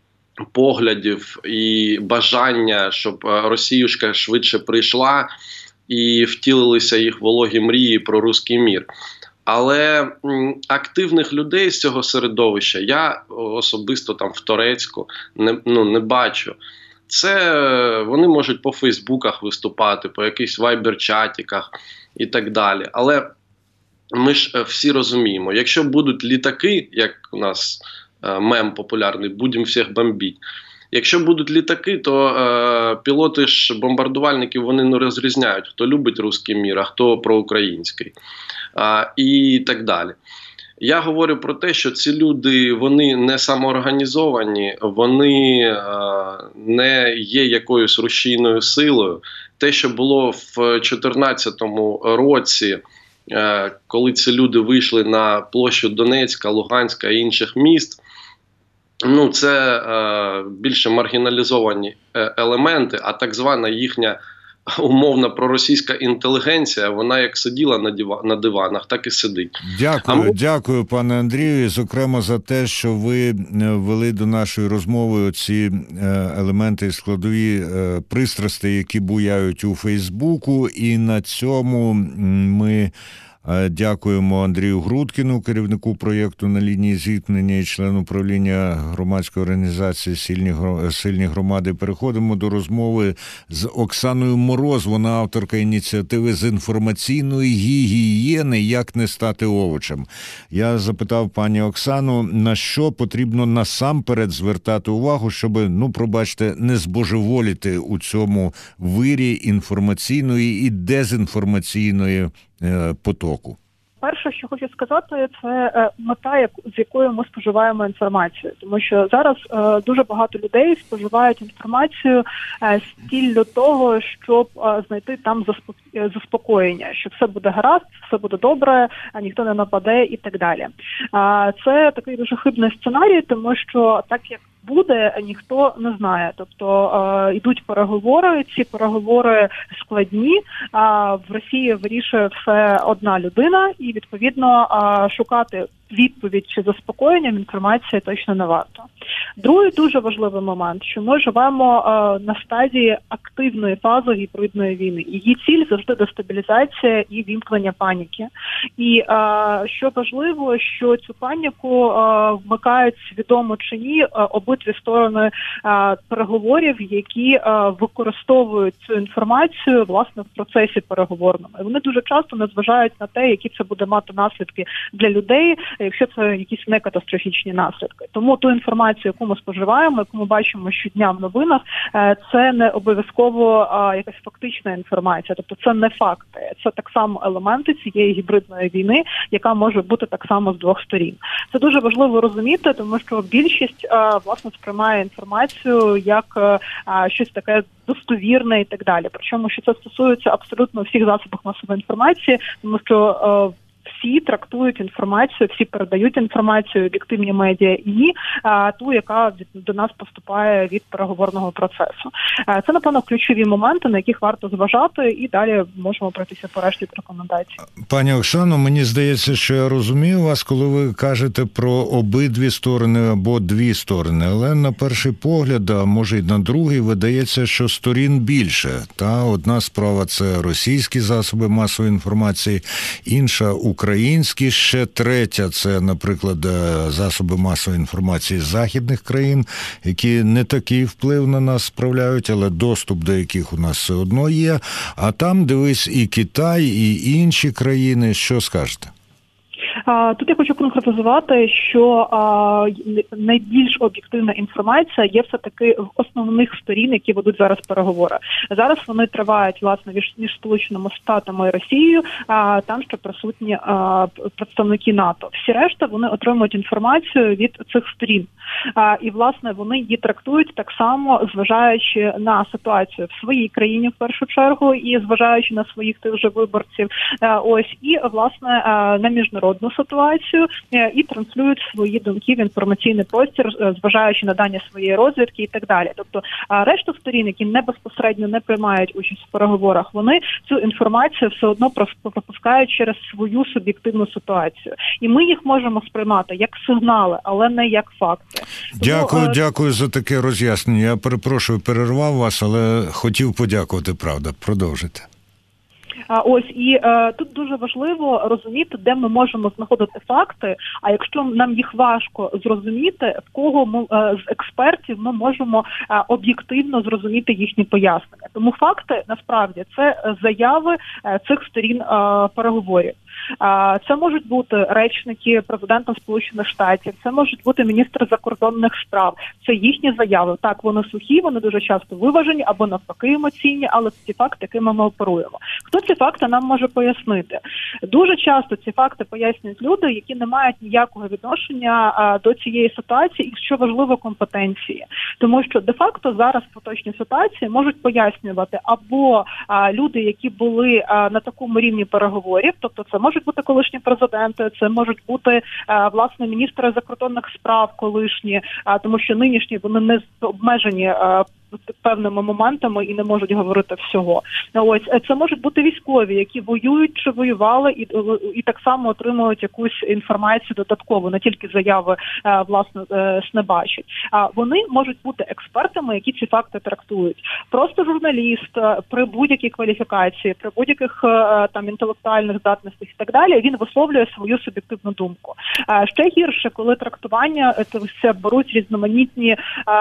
поглядів і бажання, щоб е, Росіюшка швидше прийшла і втілилися їх вологі мрії про руський мір. Але м, активних людей з цього середовища я особисто там в Торецьку не, ну, не бачу. Це е, вони можуть по фейсбуках виступати, по якихось вайбер-чатіках і так далі. Але ми ж е, всі розуміємо, якщо будуть літаки, як у нас е, мем популярний, будемо всіх бомбити. Якщо будуть літаки, то е, пілоти ж бомбардувальників, вони не розрізняють, хто любить руський мір, а хто проукраїнський. Е, і так далі. Я говорю про те, що ці люди, вони не самоорганізовані, вони е, не є якоюсь рушійною силою. Те, що було в дві тисячі чотирнадцятому році, е, коли ці люди вийшли на площу Донецька, Луганська і інших міст, ну, це е, більше маргіналізовані е, елементи, а так звана їхня умовна проросійська інтелігенція, вона як сиділа на, дива, на диванах, так і сидить. Дякую, ми... дякую, пане Андрію, і, зокрема, за те, що ви ввели до нашої розмови оці елементи і складові пристрасті, які буяють у Фейсбуку, і на цьому ми дякуємо Андрію Грудкіну, керівнику проєкту «На лінії зіткнення» і члену правління громадської організації «Сильні громади». Переходимо до розмови з Оксаною Мороз. Вона авторка ініціативи з інформаційної гігієни «Як не стати овочем». Я запитав пані Оксану, на що потрібно насамперед звертати увагу, щоб, ну, пробачте, не збожеволіти у цьому вирі інформаційної і дезінформаційної потоку. Перше, що хочу сказати, це мета, з якою ми споживаємо інформацію. Тому що зараз е, дуже багато людей споживають інформацію е, з ціллю того, щоб е, знайти там заспокоєння, що все буде гаразд, все буде добре, а ніхто не нападе і так далі. Е, це такий дуже хибний сценарій, тому що так як буде, ніхто не знає. Тобто е, йдуть переговори, ці переговори складні, а в Росії вирішує все одна людина, і, відповідно, е, шукати відповідь чи заспокоєння в інформації точно не варто. Другий дуже важливий момент, що ми живемо е, на стадії активної фази гібридної війни. Її ціль завжди дестабілізація і вімкнення паніки. І е, що важливо, що цю паніку е, вмикають свідомо чи ні е, обидві сторони е, переговорів, які е, використовують цю інформацію, власне, в процесі переговорному. І вони дуже часто не зважають на те, які це буде мати наслідки для людей, якщо це якісь некатастрофічні наслідки. Тому ту інформацію, яку ми споживаємо, яку ми бачимо щодня в новинах, це не обов'язково якась фактична інформація. Тобто це не факти. Це так само елементи цієї гібридної війни, яка може бути так само з двох сторін. Це дуже важливо розуміти, тому що більшість, власне, сприймає інформацію як щось таке достовірне і так далі. Причому, що це стосується абсолютно всіх засобів масової інформації, тому що всі трактують інформацію, всі передають інформацію, об'єктивні медіа і ні, а ту, яка до нас поступає від переговорного процесу. Це, напевно, ключові моменти, на яких варто зважати, і далі можемо пройтися по решті рекомендацій. Пані Оксано, мені здається, що я розумію вас, коли ви кажете про обидві сторони або дві сторони, але на перший погляд, а може й на другий, видається, що сторін більше. Та одна справа – це російські засоби масової інформації, інша – Україна. українські, ще третя – це, наприклад, засоби масової інформації з західних країн, які не такий вплив на нас справляють, але доступ до яких у нас все одно є. А там, дивись, і Китай, і інші країни. Що скажете? Тут я хочу конкретизувати, що а, найбільш об'єктивна інформація є все-таки в основних сторін, які ведуть зараз переговори. Зараз вони тривають, власне, між Сполученими Штатами і Росією, а там ще присутні а, представники НАТО. Всі решта, вони отримують інформацію від цих сторін. А, і, власне, вони її трактують так само, зважаючи на ситуацію в своїй країні, в першу чергу, і зважаючи на своїх тих же виборців. А, ось, і, власне, а, на міжнародну ситуацію і транслюють свої думки в інформаційний простір, зважаючи на дані своєї розвідки і так далі. Тобто решта сторін, які не безпосередньо не приймають участь в переговорах, вони цю інформацію все одно пропускають через свою суб'єктивну ситуацію. І ми їх можемо сприймати як сигнали, але не як факти. Дякую, Тому, дякую за таке роз'яснення. Я перепрошую, перервав вас, але хотів подякувати, правда. Продовжуйте. А ось і е, тут дуже важливо розуміти, де ми можемо знаходити факти. А якщо нам їх важко зрозуміти, в кого ми е, з експертів ми можемо е, об'єктивно зрозуміти їхні пояснення. Тому факти насправді це заяви е, цих сторін е, переговорів. Це можуть бути речники президента Сполучених Штатів, це можуть бути міністри закордонних справ. Це їхні заяви. Так, вони сухі, вони дуже часто виважені або навпаки емоційні, але це ті факти, якими ми оперуємо. Хто ці факти нам може пояснити? Дуже часто ці факти пояснюють люди, які не мають ніякого відношення до цієї ситуації і, що важливо, компетенції. Тому що де-факто зараз в поточній ситуації можуть пояснювати або люди, які були на такому рівні переговорів, тобто це можуть бути колишні президенти, це можуть бути, власне, міністри закордонних справ колишні, тому що нинішні вони не обмежені певними моментами і не можуть говорити всього. Ось це можуть бути військові, які воюють чи воювали, і і так само отримують якусь інформацію додаткову, не тільки заяви власне не бачать. А вони можуть бути експертами, які ці факти трактують. Просто журналіст при будь-якій кваліфікації, при будь-яких там інтелектуальних здатностях і так далі, він висловлює свою суб'єктивну думку. Ще гірше, коли трактування це беруть різноманітні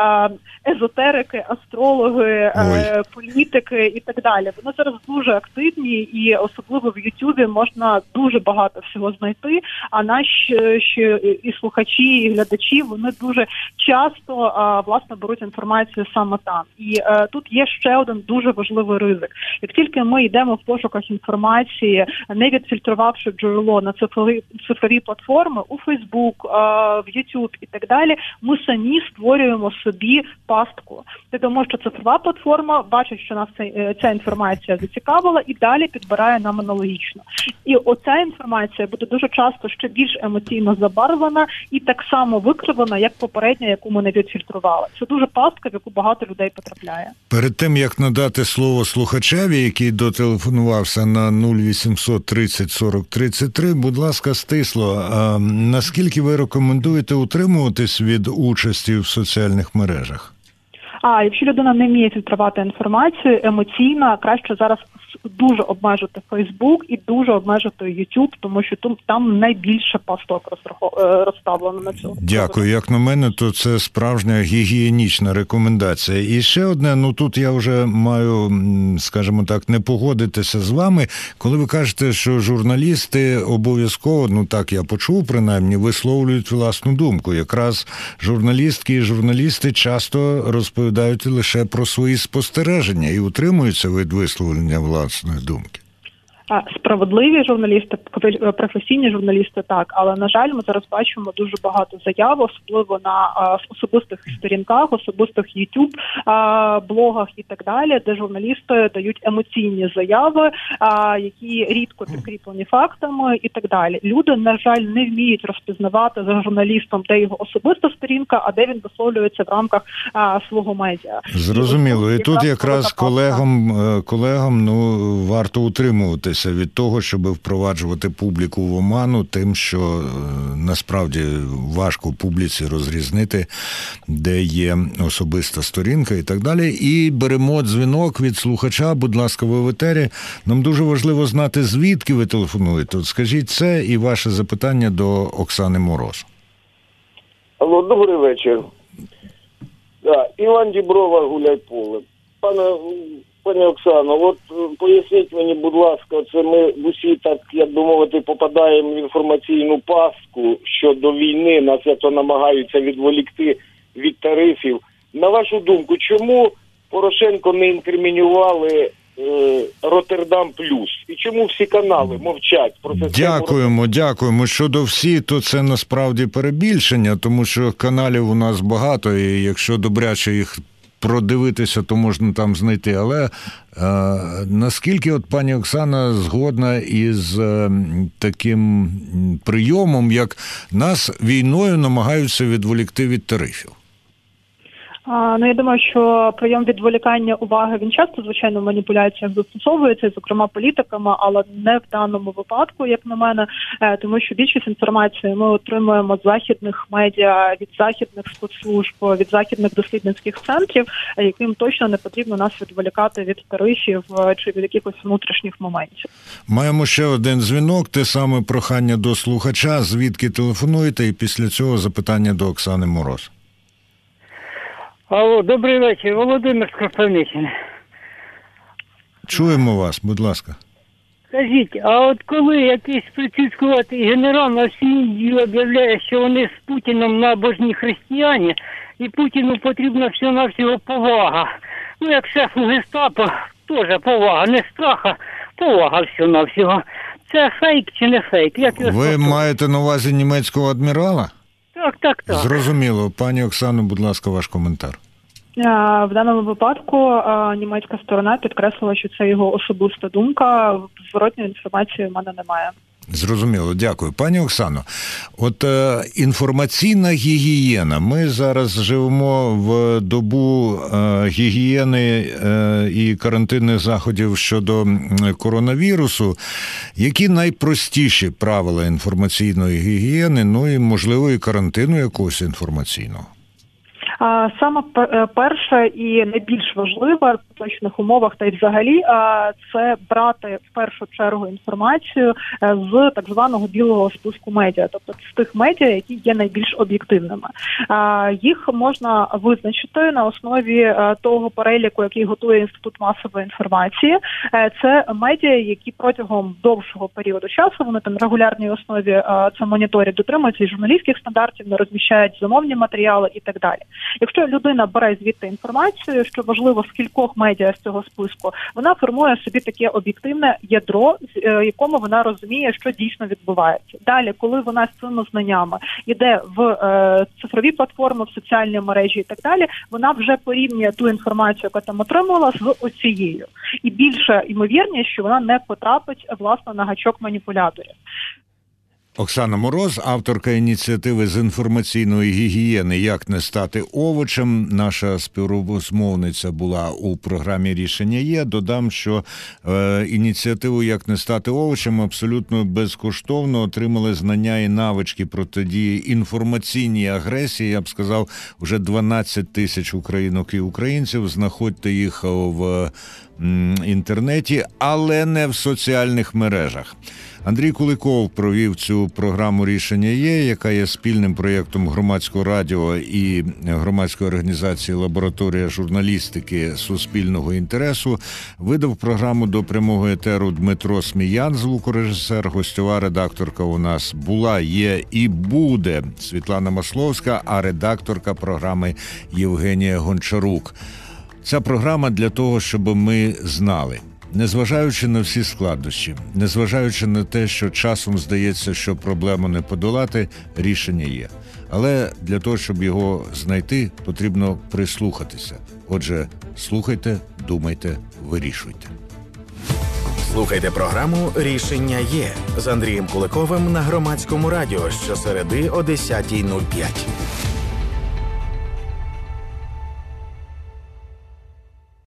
езотерики, астрологи, Ой. політики і так далі. Вони зараз дуже активні і особливо в Ютубі можна дуже багато всього знайти, а наші і слухачі, і глядачі, вони дуже часто, власне, беруть інформацію саме там. І тут є ще один дуже важливий ризик. Як тільки ми йдемо в пошуках інформації, не відфільтрувавши джерело на цифрові, цифрові платформи, у Фейсбук, в Ютуб і так далі, ми самі створюємо собі пастку. Тому що цифрова платформа бачить, що нас ця, ця інформація зацікавила і далі підбирає нам аналогічно. І оця інформація буде дуже часто ще більш емоційно забарвлена і так само викривлена, як попередня, яку ми не відфільтрували. Це дуже пастка, в яку багато людей потрапляє. Перед тим, як надати слово слухачеві, який дотелефонувався на нуль вісімсот тридцять сорок тридцять три, будь ласка, стисло, а наскільки ви рекомендуєте утримуватись від участі в соціальних мережах? А якщо людина не вміє фільтрувати інформацію емоційно, краще зараз дуже обмежити Фейсбук і дуже обмежити Ютуб, тому що там найбільше пасток розставлено на цьому. Дякую. Як на мене, то це справжня гігієнічна рекомендація. І ще одне, ну тут я вже маю, скажімо так, не погодитися з вами, коли ви кажете, що журналісти обов'язково, ну так я почув принаймні, висловлюють власну думку. Якраз журналістки і журналісти часто розповідають лише про свої спостереження і утримуються від висловлення власної думки. Справедливі журналісти, професійні журналісти, так, але, на жаль, ми зараз бачимо дуже багато заяв, особливо на а, особистих сторінках, особистих YouTube а, блогах і так далі, де журналісти дають емоційні заяви, а, які рідко підкріплені фактами і так далі. Люди, на жаль, не вміють розпізнавати за журналістом, де його особиста сторінка, а де він висловлюється в рамках а, свого медіа. Зрозуміло. І, і тут якраз колегам, колегам ну, варто утримуватися відмовитися від того, щоб впроваджувати публіку в оману тим, що насправді важко публіці розрізнити, де є особиста сторінка і так далі. І беремо дзвінок від слухача. Будь ласка, ви в етері. Нам дуже важливо знати, звідки ви телефонуєте. От скажіть це і ваше запитання до Оксани Мороз. Алло, добрий вечір. Да, Іван Діброва, Гуляйполе. Пане, пані Оксано, от поясніть мені, будь ласка, це ми усі, так, як би мовити, попадаємо в інформаційну пастку щодо війни, нас як то намагаються відволікти від тарифів. На вашу думку, чому Порошенко не інкримінували е, Роттердам плюс? І чому всі канали мовчать про це? Дякуємо, дякуємо. Щодо всі, то це насправді перебільшення, тому що каналів у нас багато, і якщо добряче їх продивитися, то можна там знайти. Але е, наскільки от пані Оксана згодна із е, таким прийомом, як нас війною намагаються відволікти від тарифів? А, ну, я думаю, що прийом відволікання уваги, він часто, звичайно, в маніпуляціях застосовується, зокрема політиками, але не в даному випадку, як на мене, тому що більшість інформації ми отримуємо з західних медіа, від західних спецслужб, від західних дослідницьких центрів, яким точно не потрібно нас відволікати від тарифів чи від якихось внутрішніх моментів. Маємо ще один дзвінок, те саме прохання до слухача, звідки телефонуєте, і після цього запитання до Оксани Мороз. Алло, добрий вечір, Володимир з Кропивниччини. Чуємо вас, будь ласка. Скажіть, а от коли якийсь прицілкуватий генерал на всій Індії об'являє, що вони з Путіном набожні християни, і Путіну потрібна всього-навсього повага. Ну, як шефу гестапо, теж повага, не страха, повага всього-навсього. Це фейк чи не фейк? Як Ви способно? Маєте на увазі німецького адмірала? Так, так, так. Зрозуміло. Пані Оксано, будь ласка, ваш коментар. В даному випадку німецька сторона підкреслила, що це його особиста думка. Зворотньої інформації в мене немає. Зрозуміло, дякую. Пані Оксано, от е, інформаційна гігієна. Ми зараз живемо в добу е, гігієни е, і карантинних заходів щодо коронавірусу. Які найпростіші правила інформаційної гігієни, ну і, можливо, і карантину якогось інформаційного? Саме перше і найбільш важливе в точних умовах та й взагалі це брати в першу чергу інформацію з так званого білого списку медіа, тобто з тих медіа, які є найбільш об'єктивними. Їх можна визначити на основі того переліку, який готує Інститут масової інформації. Це медіа, які протягом довшого періоду часу, вони там на регулярній основі це моніторять, дотримуються і журналістських стандартів, не розміщають замовні матеріали і так далі. Якщо людина бере звідти інформацію, що важливо з кількох медіа з цього списку, вона формує собі таке об'єктивне ядро, в якому вона розуміє, що дійсно відбувається. Далі, коли вона з цими знаннями йде в е, цифрові платформи, в соціальні мережі і так далі, вона вже порівнює ту інформацію, яку там отримувала, з оцією. І більше ймовірність, що вона не потрапить, власне, на гачок маніпуляторів. Оксана Мороз, авторка ініціативи з інформаційної гігієни «Як не стати овочем». Наша співрозмовниця була у програмі «Рішення є». Додам, що е, ініціативу «Як не стати овочем» абсолютно безкоштовно отримали знання і навички протидії інформаційній агресії. Я б сказав, вже дванадцять тисяч українок і українців. Знаходьте їх в м, інтернеті, але не в соціальних мережах. Андрій Куликов провів цю програму «Рішення є», яка є спільним проєктом Громадського радіо і громадської організації «Лабораторія журналістики суспільного інтересу». Видав програму до прямого етеру Дмитро Сміян, звукорежисер, гостьова редакторка у нас була, є і буде Світлана Масловська, а редакторка програми Євгенія Гончарук. Ця програма для того, щоб ми знали. Незважаючи на всі складнощі, незважаючи на те, що часом здається, що проблему не подолати, рішення є. Але для того, щоб його знайти, потрібно прислухатися. Отже, слухайте, думайте, вирішуйте. Слухайте програму «Рішення є» з Андрієм Куликовим на Громадському радіо щосереди о десята нуль п'ять.